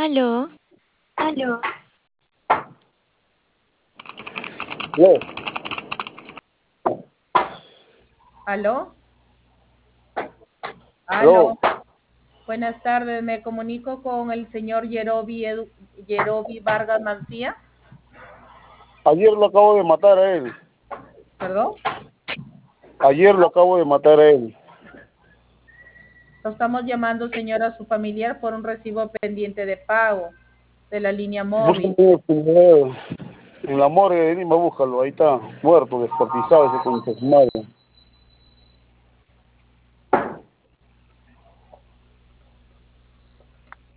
Aló, Aló. Yes. ¿Aló? Hello. Aló. Buenas tardes, me comunico con el señor Yerobi Vargas Mancía. Ayer lo acabo de matar a él. ¿Perdón? Ayer lo acabo de matar a él. Lo estamos llamando, señora, a su familiar por un recibo pendiente de pago de la línea móvil. En la morgue de Lima, búscalo. Ahí está, muerto, descuartizado ese concha de su madre.